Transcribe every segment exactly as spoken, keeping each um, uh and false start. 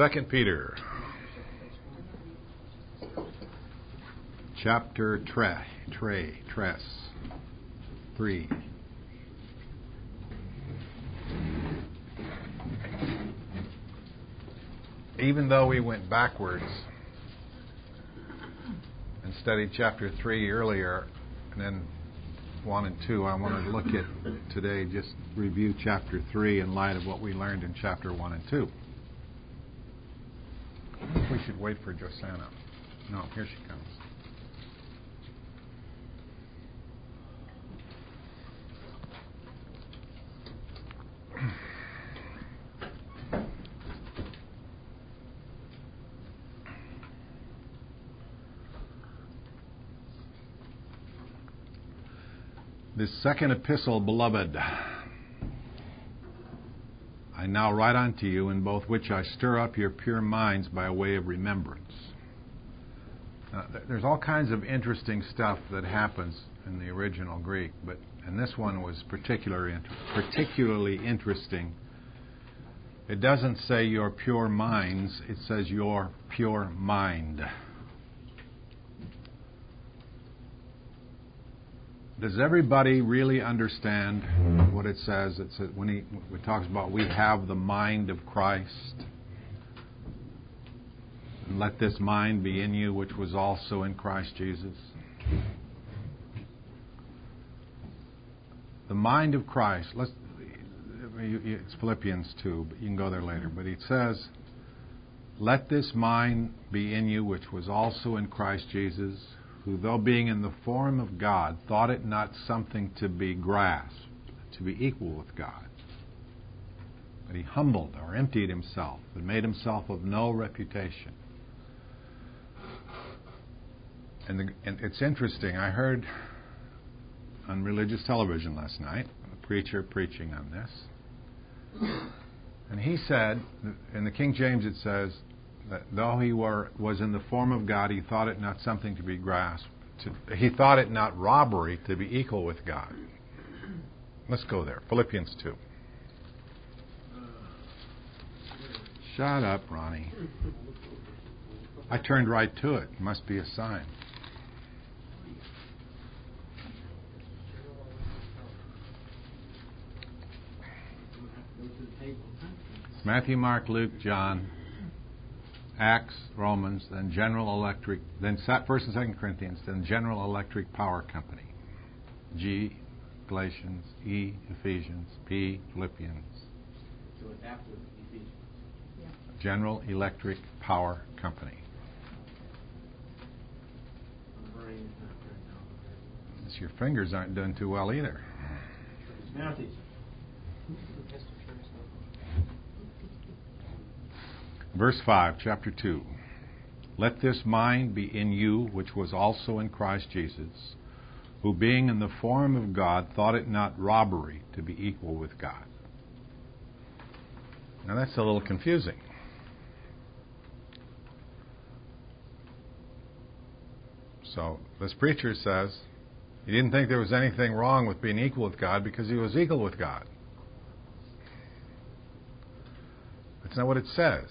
Second Peter, chapter tre, tre, tres, three. Even though we went backwards and studied chapter three earlier, and then one and two, I want to look at today, just review chapter three in light of what we learned in chapter one and two. We should wait for Josanna. No, here she comes. This second epistle, beloved, I now write unto you, in both which I stir up your pure minds by way of remembrance. Now, there's all kinds of interesting stuff that happens in the original Greek, but and this one was particularly particularly interesting. It doesn't say your pure minds; it says your pure mind. Does everybody really understand what it says? It says when he, when he talks about we have the mind of Christ. And let this mind be in you, which was also in Christ Jesus. The mind of Christ. Let's. It's Philippians two, but you can go there later. But it says, "Let this mind be in you, which was also in Christ Jesus, who, though being in the form of God, thought it not something to be grasped, to be equal with God. But he humbled or emptied himself and made himself of no reputation." And, the, and it's interesting. I heard on religious television last night a preacher preaching on this. And he said, in the King James it says, that though he were, was in the form of God, he thought it not something to be grasped. To, he thought it not robbery to be equal with God. Let's go there. Philippians two. Shut up, Ronnie. I turned right to it. Must be a sign. Matthew, Mark, Luke, John, Acts, Romans, then General Electric, then First and Second Corinthians, then General Electric Power Company. G, Galatians, E, Ephesians, P, Philippians. So it's after Ephesians. Yeah. General Electric Power Company. My brain is not very now. Your fingers aren't doing too well either. It's mouthy. Verse five, chapter two. Let this mind be in you, which was also in Christ Jesus, who being in the form of God, thought it not robbery to be equal with God. Now that's a little confusing. So this preacher says he didn't think there was anything wrong with being equal with God because he was equal with God. That's not what it says.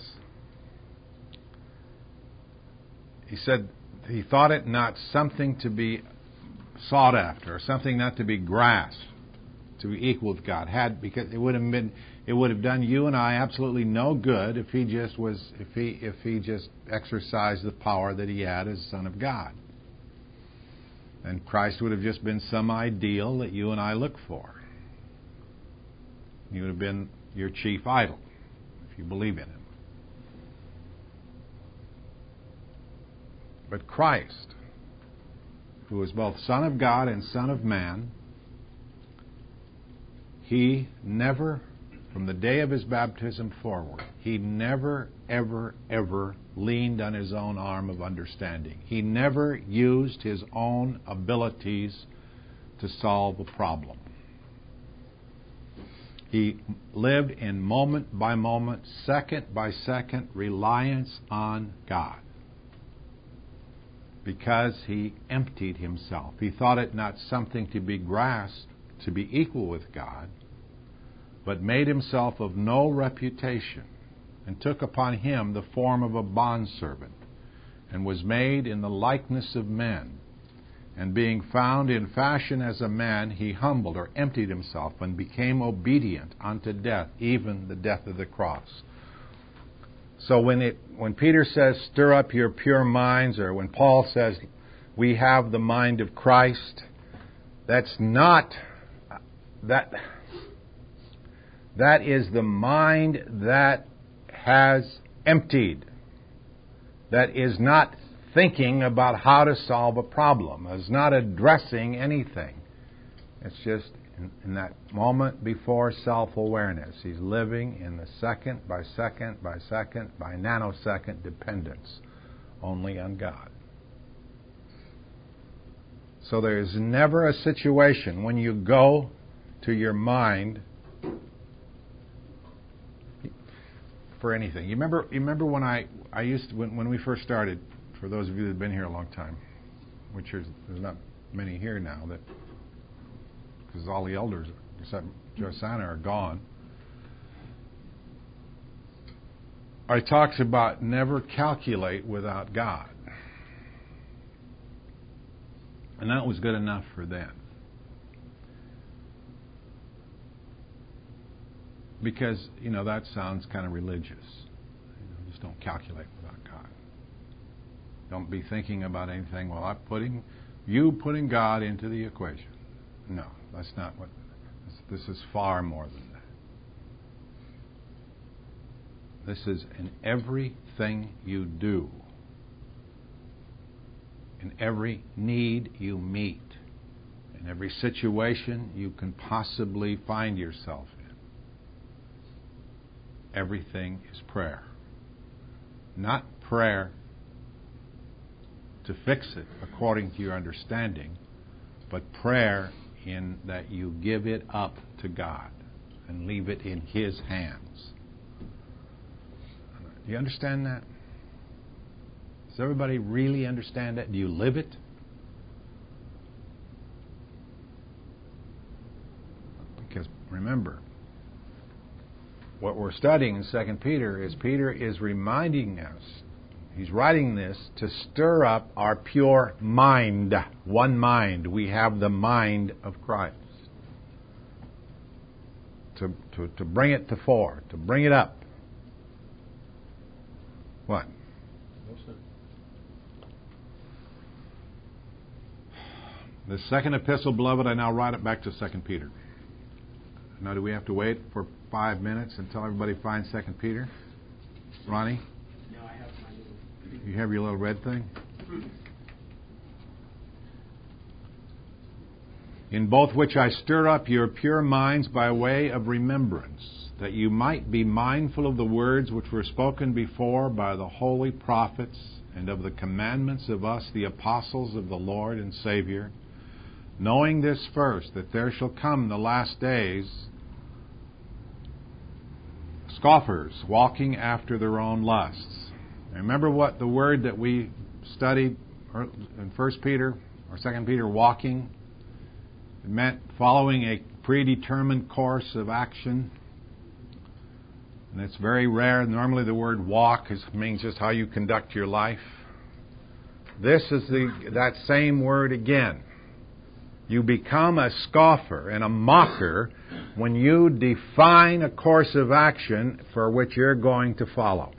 He said he thought it not something to be sought after, or something not to be grasped, to be equal with God. Had because it would have been, it would have done you and I absolutely no good if he just was, if he if he just exercised the power that he had as Son of God. And Christ would have just been some ideal that you and I look for. He would have been your chief idol if you believe in him. But Christ, who is both Son of God and Son of Man, he never, from the day of his baptism forward, he never, ever, ever leaned on his own arm of understanding. He never used his own abilities to solve a problem. He lived in moment by moment, second by second reliance on God. Because he emptied himself. He thought it not something to be grasped, to be equal with God, but made himself of no reputation. and took upon him the form of a bondservant, and was made in the likeness of men. And being found in fashion as a man, he humbled or emptied himself and became obedient unto death, even the death of the cross. So when it when Peter says, stir up your pure minds, or when Paul says, we have the mind of Christ, that's not, that, that is the mind that has emptied, that is not thinking about how to solve a problem, is not addressing anything. It's just in, in that moment before self-awareness. He's living in the second by second by second by nanosecond dependence only on God. So there is never a situation when you go to your mind for anything. You remember? You remember when I I used to, when when we first started. For those of you that have been here a long time, which is, there's not many here now, that because all the elders except Josana are gone. It talks about never calculate without God. And that was good enough for then. Because, you know, that sounds kind of religious. You know, just don't calculate without God. Don't be thinking about anything. Well, I'm putting, you putting God into the equation. No, that's not what, this is far more than that. This is in everything you do, in every need you meet, in every situation you can possibly find yourself in. Everything is prayer. Not prayer to fix it according to your understanding, but prayer in that you give it up to God and leave it in His hands. Do you understand that? Does everybody really understand that? Do you live it? Because remember, what we're studying in Second Peter is Peter is reminding us, he's writing this to stir up our pure mind. One mind. We have the mind of Christ. To, to, to bring it to fore, to bring it up. What? The second epistle, beloved, I now write it back to Second Peter. Now, do we have to wait for five minutes until everybody finds Second Peter? Ronnie? No, I have my little... You have your little red thing? In both which I stir up your pure minds by way of remembrance, that you might be mindful of the words which were spoken before by the holy prophets, and of the commandments of us, the apostles of the Lord and Savior, knowing this first, that there shall come the last days scoffers, walking after their own lusts. Remember what the word that we studied in First Peter or Second Peter, walking? It meant following a predetermined course of action. And it's very rare. Normally the word walk is, means just how you conduct your life. This is the that same word again. You become a scoffer and a mocker when you define a course of action for which you're going to follow.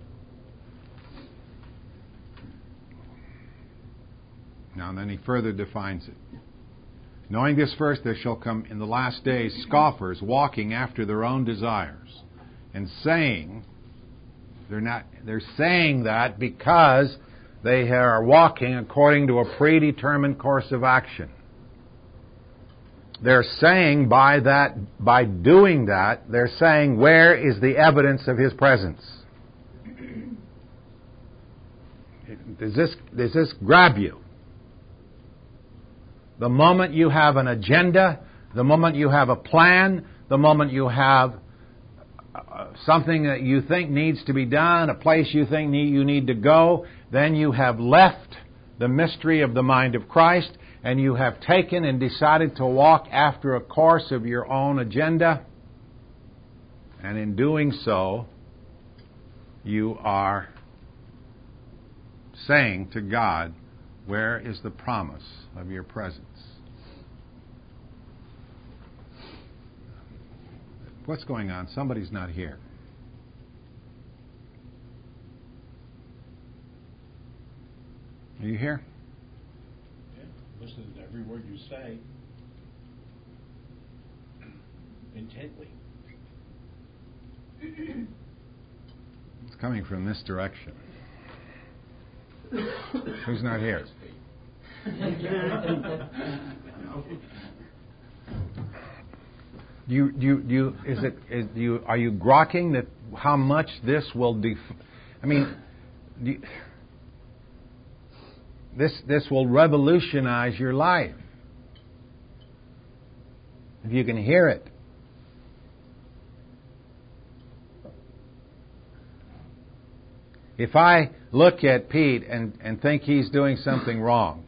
Now, and then he further defines it. Knowing this first, there shall come in the last days scoffers walking after their own desires, and saying, they're not, they're saying that because they are walking according to a predetermined course of action. They're saying by that, by doing that, they're saying, where is the evidence of His presence? Does this, does this grab you? The moment you have an agenda, the moment you have a plan, the moment you have uh, something that you think needs to be done, a place you think need, you need to go, then you have left the mystery of the mind of Christ, and you have taken and decided to walk after a course of your own agenda. And in doing so, you are saying to God, where is the promise of your presence? What's going on? Somebody's not here. Are you here? Yeah, listen to every word you say intently. It's coming from this direction. Who's not here? Do you, do you, do you, is it, is, do you, are you grokking that how much this will def... I mean, do you, this, this will revolutionize your life. If you can hear it. If I look at Pete and, and think he's doing something wrong,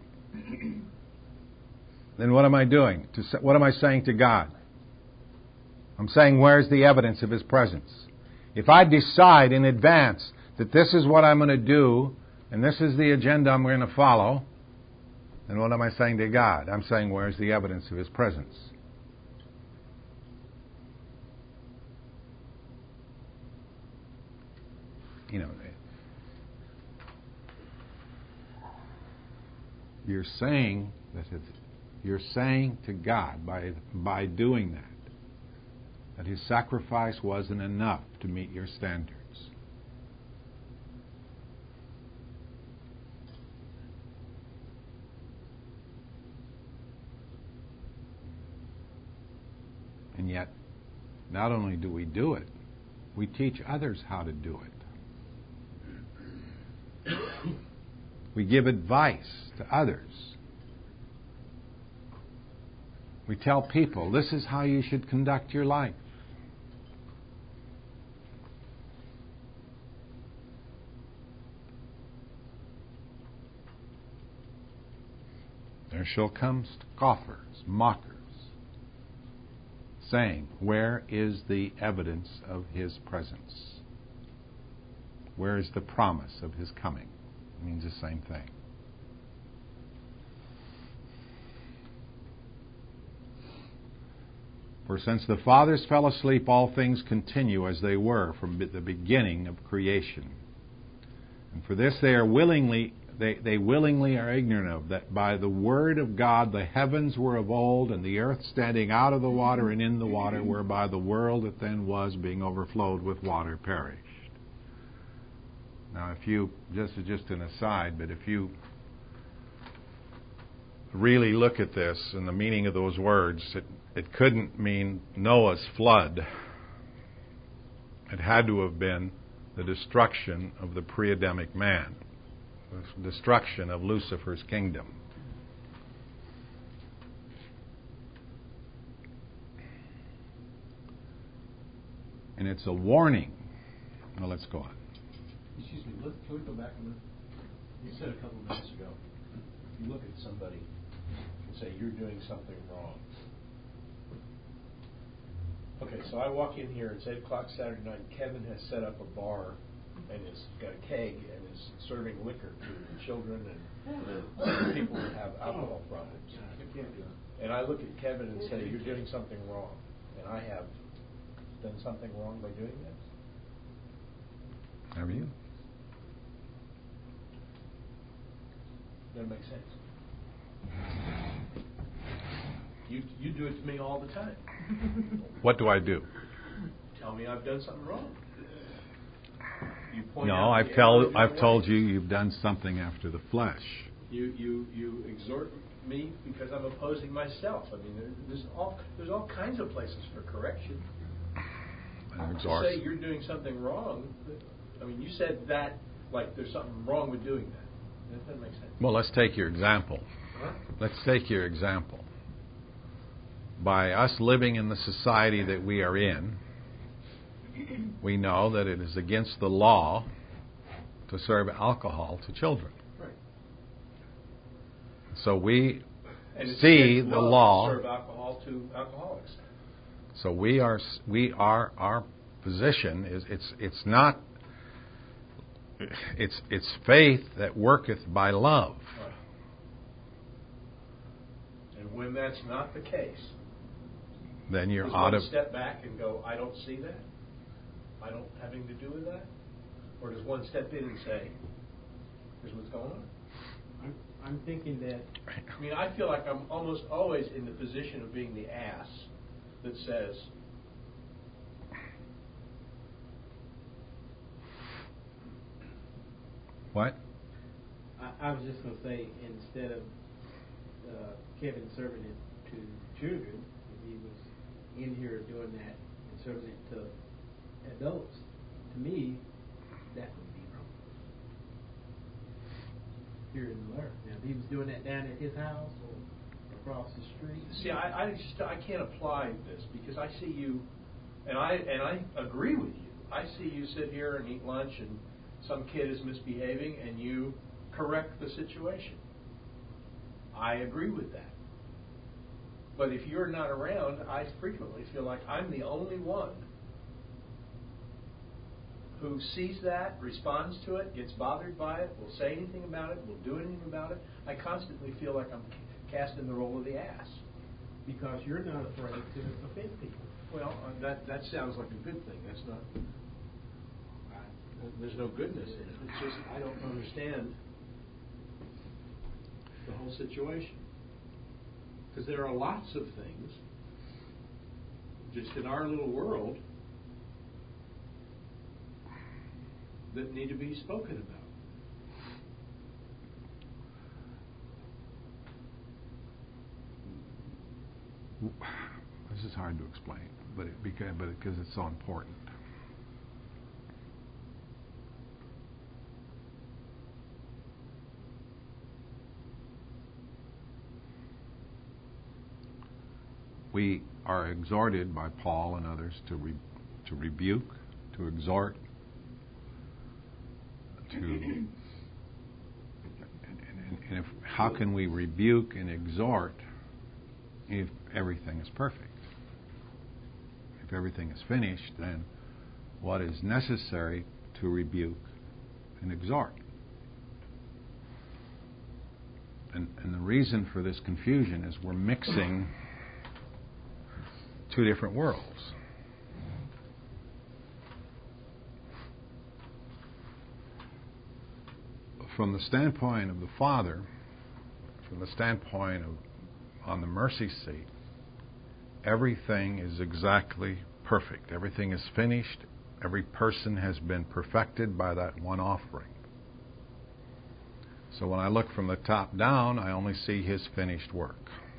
then what am I doing? To, what am I saying to God? I'm saying, where's the evidence of His presence? If I decide in advance that this is what I'm going to do, and this is the agenda I'm going to follow, then what am I saying to God? I'm saying, where's the evidence of His presence? You know, you're saying that it's, you're saying to God by by doing that, that His sacrifice wasn't enough to meet your standards. And yet, not only do we do it, we teach others how to do it. We give advice to others. We tell people, this is how you should conduct your life. There shall come scoffers, mockers, saying, where is the evidence of His presence? Where is the promise of His coming? It means the same thing. For since the fathers fell asleep, all things continue as they were from the beginning of creation. And for this they are willingly they, they willingly are ignorant of, that by the word of God the heavens were of old, and the earth standing out of the water and in the water, whereby the world that then was, being overflowed with water, perished. Now, if you, just just an aside, but if you really look at this and the meaning of those words, it, it couldn't mean Noah's flood. It had to have been the destruction of the pre-Adamic man, the destruction of Lucifer's kingdom. And it's a warning. Well, let's go on. Excuse me, look, can we go back a minute? You said a couple of minutes ago, you look at somebody and say, you're doing something wrong. Okay, so I walk in here, it's eight o'clock Saturday night, Kevin has set up a bar and has got a keg and is serving liquor to children and people who have alcohol problems. And I look at Kevin and say, you're doing something wrong. And I have done something wrong by doing this? Have you? Doesn't make sense. You you do it to me all the time. What do I do? Tell me I've done something wrong. You point no, out I've tell I've told you you've done something after the flesh. You you you exhort me because I'm opposing myself. I mean, there, there's all there's all kinds of places for correction. To say you're doing something wrong. I mean, you said that like there's something wrong with doing that. That doesn't make sense. Well, let's take your example. Huh? Let's take your example. By us living in the society that we are in, we know that it is against the law to serve alcohol to children. Right. So we and it's see against the law law. to serve alcohol to alcoholics. So we are we are our position is it's it's not it's it's faith that worketh by love. Right. And when that's not the case, then you're does out one of. step back and go, I don't see that? I don't have anything to do with that? Or does one step in and say, here's what's going on? I'm, I'm thinking that I mean, I feel like I'm almost always in the position of being the ass that says, What? I, I was just going to say, instead of uh, Kevin serving it to children, if he was in here doing that and serving it to adults, to me, that would be wrong. Here in the letter. Now, if he was doing that down at his house or across the street. see, I, I just I can't apply this because I see you, and I and I agree with you. I see you sit here and eat lunch, and some kid is misbehaving, and you correct the situation. I agree with that. But if you're not around, I frequently feel like I'm the only one who sees that, responds to it, gets bothered by it, will say anything about it, will do anything about it. I constantly feel like I'm cast in the role of the ass. Because you're not afraid to offend people. Well, uh, that that sounds like a good thing. That's not. I, there's no goodness in it. It's just I don't understand the whole situation. Because there are lots of things just in our little world that need to be spoken about. This is hard to explain, but it, because but because it's so important. We are exhorted by Paul and others to re, to rebuke, to exhort, to and, and, and if, how can we rebuke and exhort if everything is perfect? If everything is finished, then what is necessary to rebuke and exhort? And, and the reason for this confusion is we're mixing two different worlds. From the standpoint of the Father, from the standpoint of on the mercy seat, everything is exactly perfect. Everything is finished. Every person has been perfected by that one offering. So when I look from the top down, I only see His finished work.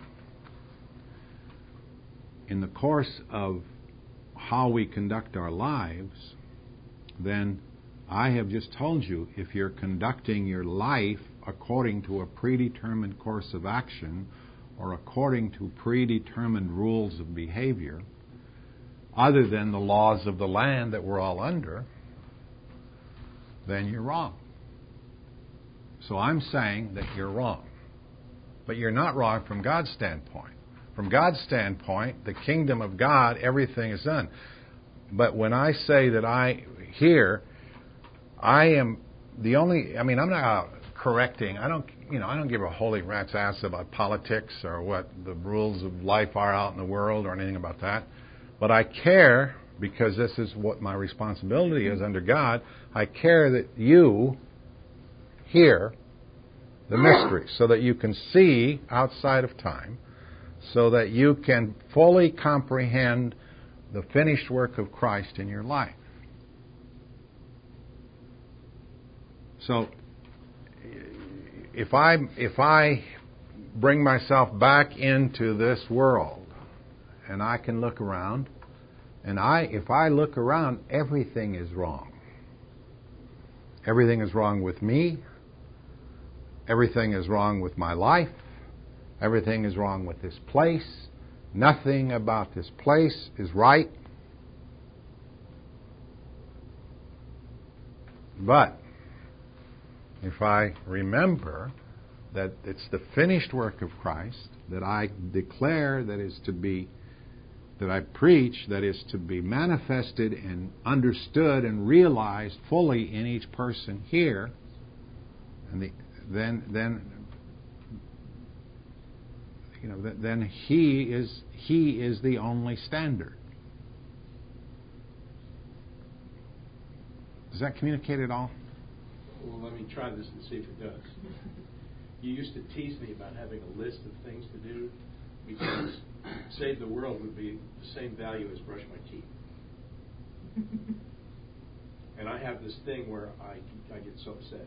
In the course of how we conduct our lives, then I have just told you, if you're conducting your life according to a predetermined course of action or according to predetermined rules of behavior, other than the laws of the land that we're all under, then you're wrong. So I'm saying that you're wrong. But you're not wrong from God's standpoint. From God's standpoint, the kingdom of God, everything is done. But when I say that I here, I am the only, I mean, I'm not out correcting. I don't, you know, I don't give a holy rat's ass about politics or what the rules of life are out in the world or anything about that. But I care, because this is what my responsibility is under God, I care that you hear the mystery so that you can see outside of time, so that you can fully comprehend the finished work of Christ in your life. So, if I if I bring myself back into this world, and I can look around, and I if I look around, everything is wrong. Everything is wrong with me. Everything is wrong with my life. Everything is wrong with this place. Nothing about this place is right. But if I remember that it's the finished work of Christ that I declare that is to be that I preach that is to be manifested and understood and realized fully in each person here, and the, then then you know then he is he is the only standard. Does that communicate at all? Well, let me try this and see if it does. You used to tease me about having a list of things to do because save the world would be the same value as brush my teeth. And I have this thing where I, I get so upset.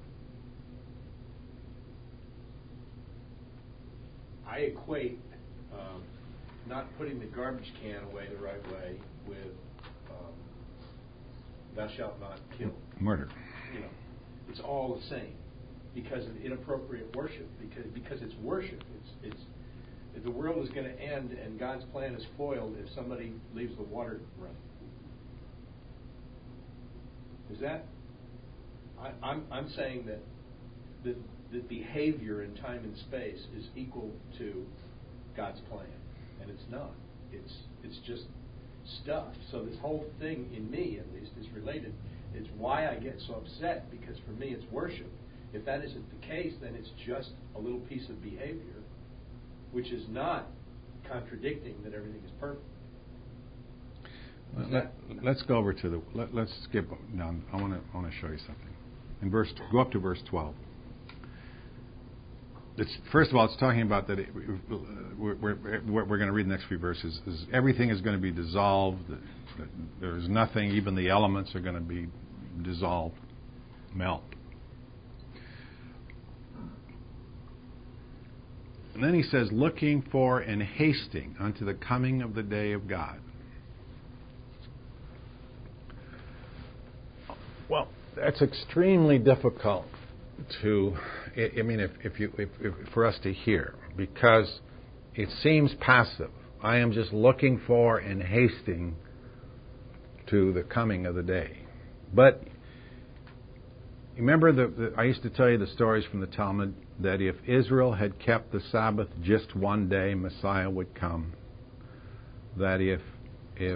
I equate um, not putting the garbage can away the right way with um, thou shalt not kill. Murder. You know, it's all the same because of inappropriate worship. Because because it's worship. It's it's if the world is going to end and God's plan is foiled if somebody leaves the water running. Is that? I, I'm I'm saying that the the behavior in time and space is equal to God's plan, and it's not. It's it's just stuff. So this whole thing, in me at least, is related. It's why I get so upset, because for me it's worship. If that isn't the case, then it's just a little piece of behavior, which is not contradicting that everything is perfect. Let, let's go over to the. Let, let's skip down. I want to. I want to show you something. In verse, go up to verse twelve. It's, first of all, it's talking about that it, we're, we're, what we're going to read in the next few verses is everything is going to be dissolved. That, that there's nothing. Even the elements are going to be dissolved, melt. And then he says, looking for and hasting unto the coming of the day of God. Well, that's extremely difficult to, I mean, if, if you, if, if, for us to hear, because it seems passive. I am just looking for and hasting to the coming of the day. But remember, the, the, I used to tell you the stories from the Talmud that if Israel had kept the Sabbath just one day, Messiah would come. That if if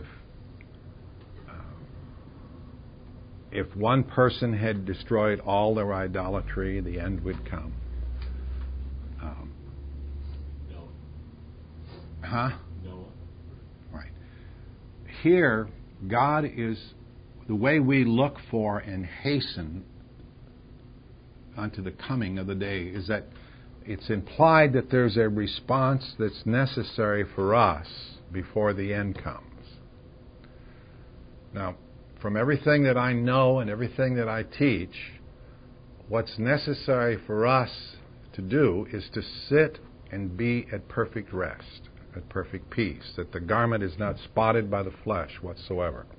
If one person had destroyed all their idolatry, the end would come. Um, no. Huh? No. Right. Here, God is, the way we look for and hasten unto the coming of the day is that it's implied that there's a response that's necessary for us before the end comes. Now, from everything that I know and everything that I teach, what's necessary for us to do is to sit and be at perfect rest, at perfect peace, that the garment is not spotted by the flesh whatsoever.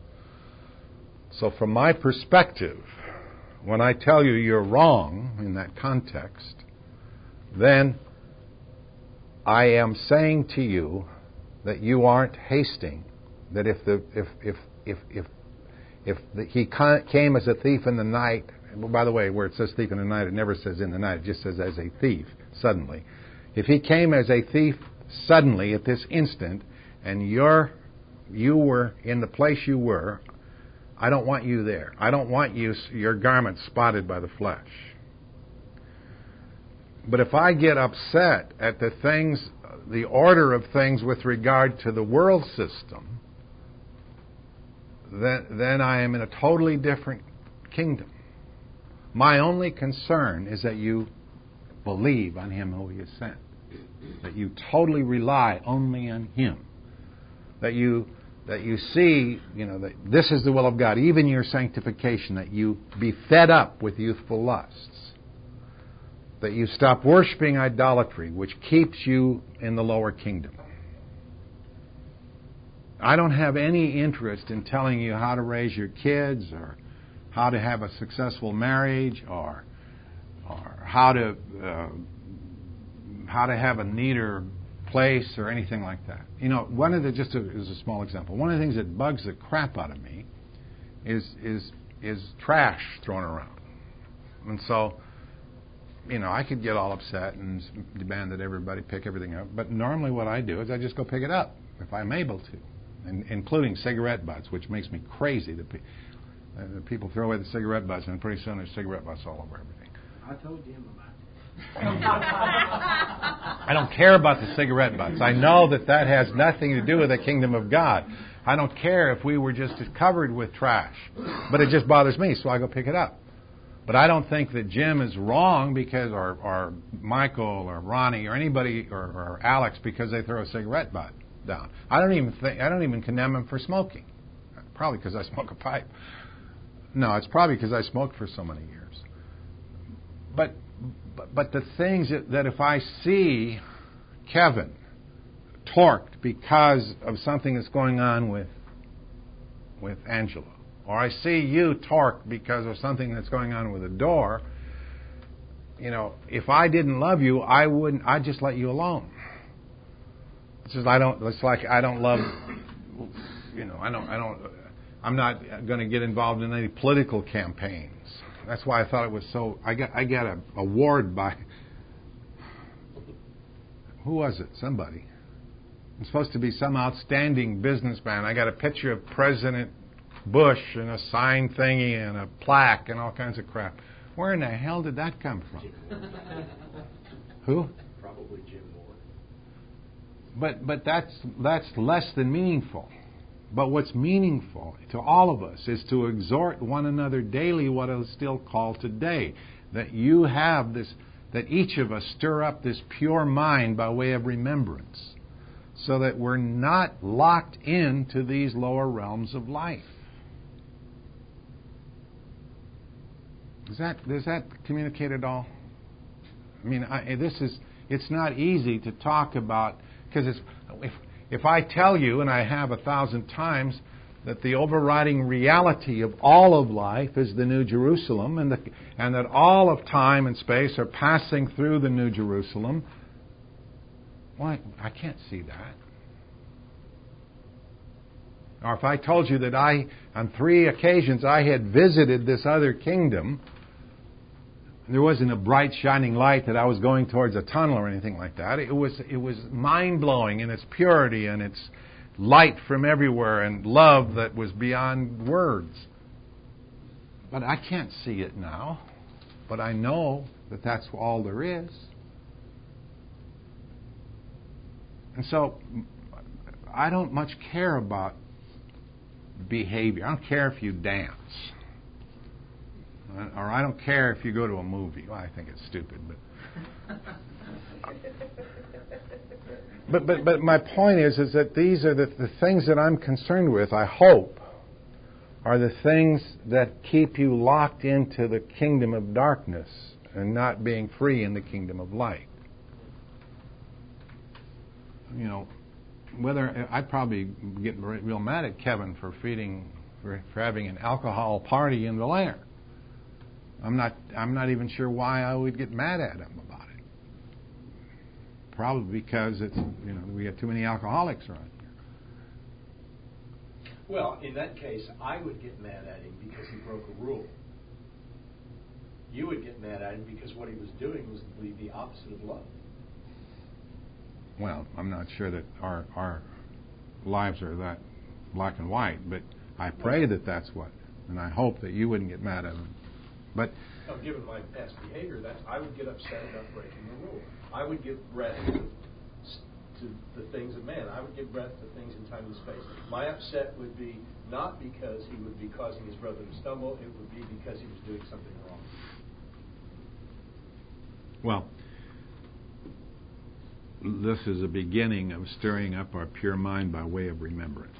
So from my perspective, when I tell you you're wrong in that context, then I am saying to you that you aren't hasting, that if the if if if if If the, he came as a thief in the night, well, by the way, where it says thief in the night, it never says in the night. It just says as a thief, suddenly. If he came as a thief suddenly at this instant, and you're, you were in the place you were, I don't want you there. I don't want you your garment spotted by the flesh. But if I get upset at the things, the order of things with regard to the world system, Then, then I am in a totally different kingdom. My only concern is that you believe on Him who He has sent. That you totally rely only on Him. That you that you see, you know, that this is the will of God, even your sanctification, that you be fed up with youthful lusts. That you stop worshiping idolatry, which keeps you in the lower kingdom. I don't have any interest in telling you how to raise your kids or how to have a successful marriage or or how to uh, how to have a neater place or anything like that. You know, one of the just a, as a small example. One of the things that bugs the crap out of me is is is trash thrown around, and so you know I could get all upset and demand that everybody pick everything up. But normally, what I do is I just go pick it up. if I'm able to, and, including cigarette butts, which makes me crazy. The, pe- uh, the people throw away the cigarette butts, and pretty soon there's cigarette butts all over everything. I told Jim about it. I don't care about the cigarette butts. I know that that has nothing to do with the kingdom of God. I don't care if we were just covered with trash. But it just bothers me, so I go pick it up. But I don't think that Jim is wrong because, or, or Michael or Ronnie or anybody or, or Alex because they throw a cigarette butt down. I don't even think I don't even condemn them for smoking. Probably because I smoke a pipe. No, it's probably because I smoked for so many years. But but, but the things that, that if I see Kevin torqued because of something that's going on with with Angela, or I see you torqued because of something that's going on with a door, you know, if I didn't love you, I wouldn't. I'd just let you alone. It's just I don't. It's like I don't love. You know, I don't. I don't. I'm not going to get involved in any political campaigns. That's why I thought it was so. I got. I got a award by. Who was it? Somebody. It's supposed to be some outstanding businessman. I got a picture of President Bush and a sign thingy and a plaque and all kinds of crap. Where in the hell did that come from? Who? Probably Jim Moore. But but that's that's less than meaningful. But what's meaningful to all of us is to exhort one another daily what is still called today. That you have this, that each of us stir up this pure mind by way of remembrance, so that we're not locked into these lower realms of life. Does that does that communicate at all? I mean, I, this is it's not easy to talk about because it's if if I tell you, and I have a thousand times, that the overriding reality of all of life is the New Jerusalem, and the, and that all of time and space are passing through the New Jerusalem. Well, I, I can't see that. Or if I told you that I, on three occasions, I had visited this other kingdom, there wasn't a bright shining light that I was going towards a tunnel or anything like that. It was it was mind-blowing in its purity and its light from everywhere and love that was beyond words. But I can't see it now. But I know that that's all there is. And so I don't much care about behavior. I don't care if you dance. Or I don't care if you go to a movie. Well, I think it's stupid, but but but but my point is is that these are the, the things that I'm concerned with. I hope are the things that keep you locked into the kingdom of darkness and not being free in the kingdom of light. You know, whether I'd probably get real mad at Kevin for feeding for, for having an alcohol party in the lair. I'm not. I'm not even sure why I would get mad at him about it. Probably because it's you know we got too many alcoholics around here. Well, in that case, I would get mad at him because he broke a rule. You would get mad at him because what he was doing was the, the opposite of love. Well, I'm not sure that our our lives are that black and white, but I pray that that's what, and I hope that you wouldn't get mad at him. But no, given my past behavior, that's I would get upset about breaking the rule. I would give breath to, to the things of man. I would give breath to things in time and space. My upset would be not because he would be causing his brother to stumble. It would be because he was doing something wrong. Well, this is a beginning of stirring up our pure mind by way of remembrance.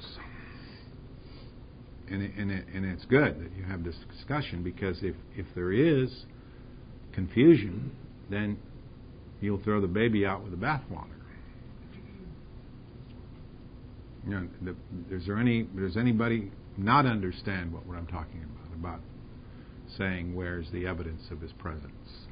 And, it, and, it, and it's good that you have this discussion because if, if there is confusion, then you'll throw the baby out with the bathwater. You know, the, is there any does anybody not understand what, what I'm talking about? About saying where's the evidence of His presence?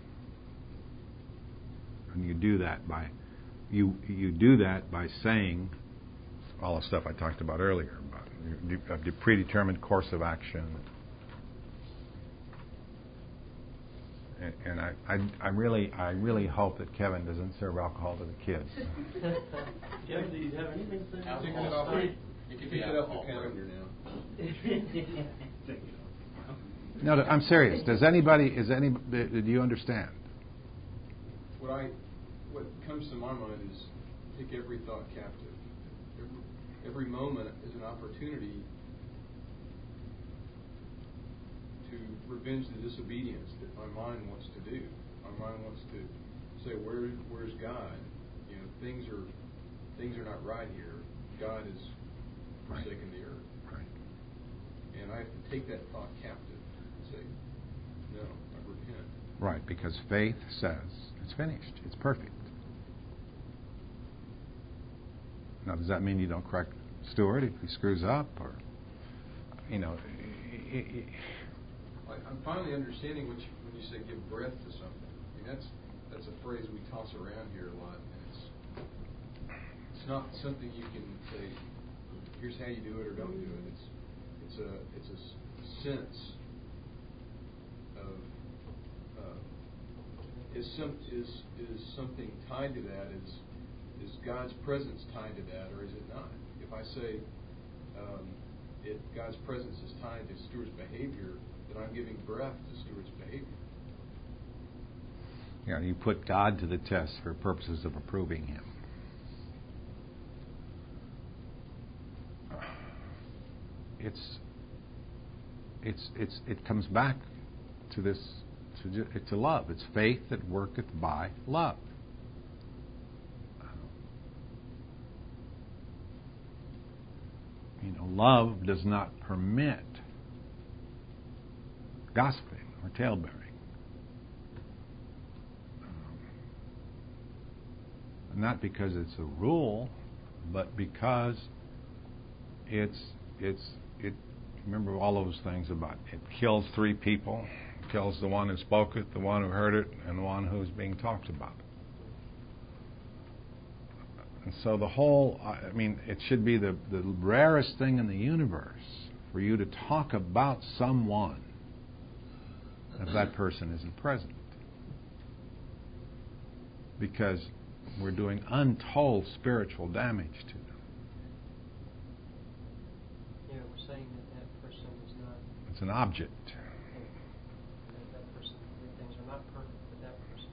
And you do that by you you do that by saying all the stuff I talked about earlier about a predetermined course of action and I, I, I really, I really hope that Kevin doesn't serve alcohol to the kids. Kevin, do you have anything to say? Alcohol. It could be alcohol the calendar now. No, I'm serious. Does anybody, is any, do you understand? What I, what comes to my mind is take every thought captive. Every, every moment is an opportunity to revenge the disobedience that my mind wants to do. My mind wants to say, "Where, where's God? You know, things are, things are not right here. God has forsaken the earth." Right. And I have to take that thought captive and say, "No, I repent." Right, because faith says it's finished. It's perfect. Now, does that mean you don't correct Stuart if he screws up, or, you know? It, it, I'm finally understanding what you, when you say give breath to something. I mean, that's that's a phrase we toss around here a lot, and it's it's not something you can say, here's how you do it or don't do it. It's it's a it's a sense of uh, is some is is something tied to that? Is is God's presence tied to that, or is it not? If I say um, if God's presence is tied to Stuart's behavior, then I'm giving breath to Stuart's behavior. Yeah, you put God to the test for purposes of approving Him. It's, it's, it's, it comes back to this, to, to love. It's faith that worketh by love. You know, love does not permit gossiping or talebearing. Um, not because it's a rule, but because it's it's it. Remember all those things about it kills three people: it kills the one who spoke it, the one who heard it, and the one who's being talked about. And so the whole, I mean, it should be the, the rarest thing in the universe for you to talk about someone if that person isn't present. Because we're doing untold spiritual damage to them. Yeah, we're saying that that person is not... It's an object. That, that person, things are not perfect with that person.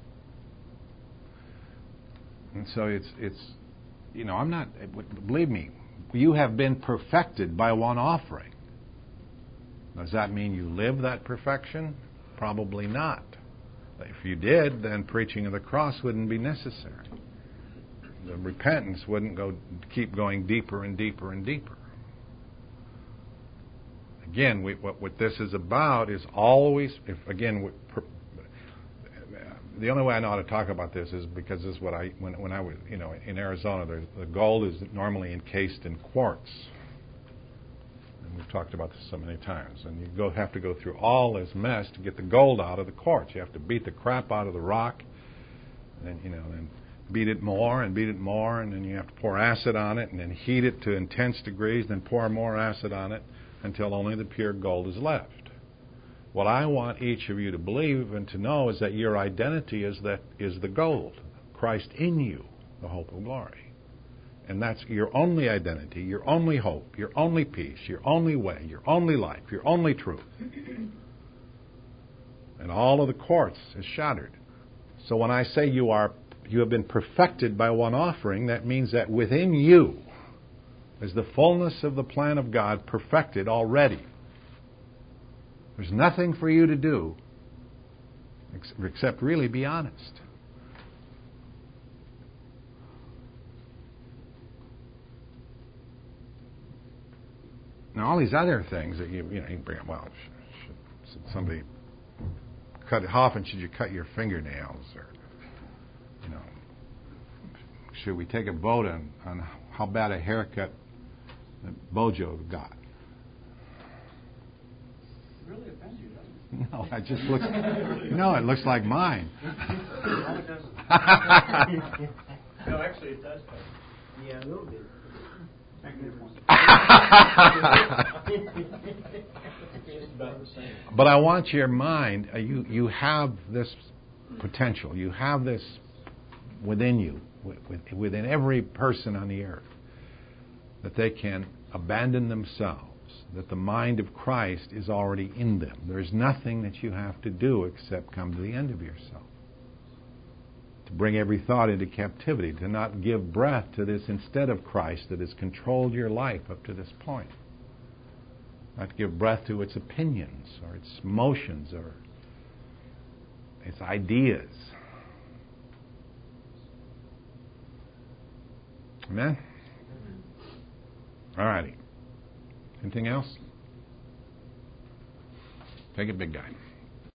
And so it's, it's, you know, I'm not, believe me, you have been perfected by one offering. Does that mean you live that perfection? Probably not. If you did, then preaching of the cross wouldn't be necessary. The repentance wouldn't go keep going deeper and deeper and deeper. Again, we, what, what this is about is always, if again, we, per, the only way I know how to talk about this is because this is what I, when, when I was, you know, in Arizona, the, the gold is normally encased in quartz. And we've talked about this so many times. And you go have to go through all this mess to get the gold out of the quartz. You have to beat the crap out of the rock, and then, you know, then beat it more and beat it more, and then you have to pour acid on it, and then heat it to intense degrees, then pour more acid on it until only the pure gold is left. What I want each of you to believe and to know is that your identity is that is the gold, Christ in you, the hope of glory. And that's your only identity, your only hope, your only peace, your only way, your only life, your only truth. And all of the quartz is shattered. So when I say you are, you have been perfected by one offering, that means that within you is the fullness of the plan of God perfected already. There's nothing for you to do except really be honest. Now, all these other things that you, you know, you bring up, well, should, should somebody cut, how often should you cut your fingernails? Or, you know, should we take a vote on, on how bad a haircut that Bojo got? It really offends you, doesn't it? No, it just looks, no, it looks like mine. No, it doesn't. No, actually, it does. Yeah, a little bit. But I want your mind, uh, you, you have this potential, you have this within you, within every person on the earth, that they can abandon themselves, that the mind of Christ is already in them. There's nothing that you have to do except come to the end of yourself. To bring every thought into captivity, to not give breath to this instead of Christ that has controlled your life up to this point. Not to give breath to its opinions or its emotions or its ideas. Amen? All righty. Anything else? Take it, big guy.